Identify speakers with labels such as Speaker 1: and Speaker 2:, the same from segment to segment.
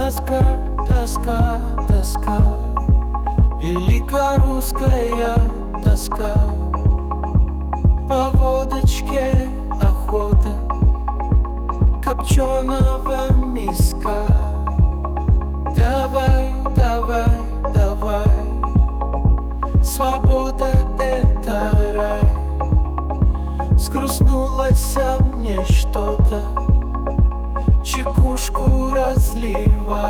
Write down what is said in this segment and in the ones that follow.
Speaker 1: тоска, тоска, тоска, великорусская тоска. По водочке охота, копченого миска. Давай, давай, давай, свобода — это рай. Скрустнулось мне что-то, чекушку разливай.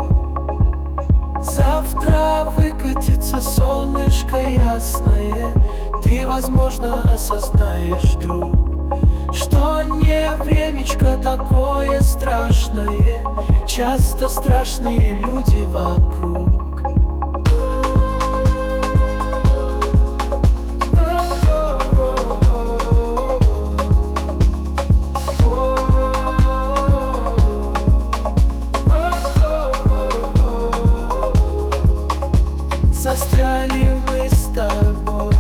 Speaker 1: Завтра выкатится солнышко ясное, ты, возможно, осознаешь, друг, что не времечко такое страшное, часто страшные люди вокруг. Застряли мы с тобой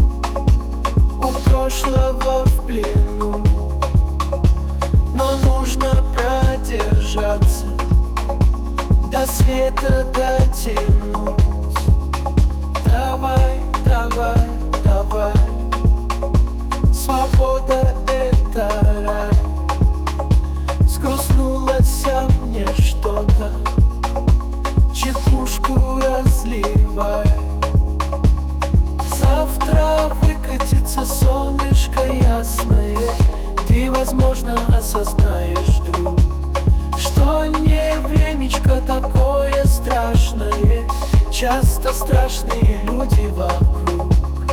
Speaker 1: у прошлого в плену, но нужно продержаться, до света дотянуть. Давай, давай, давай, свобода — это рай. Скрустнулось мне что-то, чекушку разливай. Завтра выкатится солнышко ясное, ты, возможно, осознаешь, друг, что не времечко такое страшное, часто страшные люди вокруг.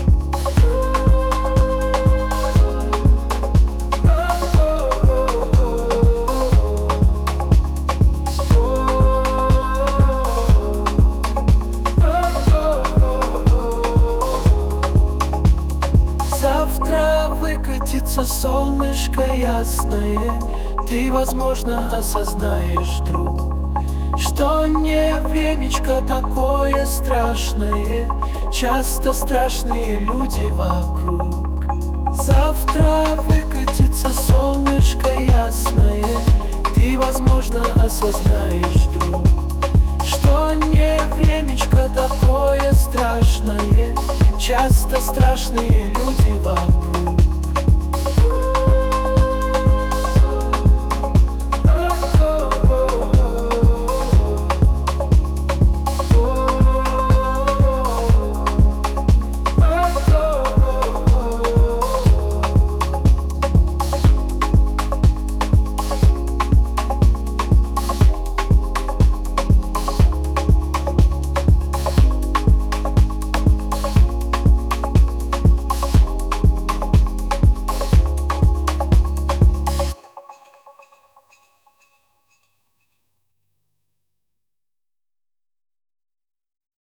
Speaker 1: Завтра выкатится солнышко ясное, ты, возможно, осознаешь, друг, что не времечко такое страшное, часто страшные люди вокруг. Завтра выкатится солнышко ясное, ты, возможно, осознаешь, друг, что не времечко такое страшное, часто страшные люди вокруг.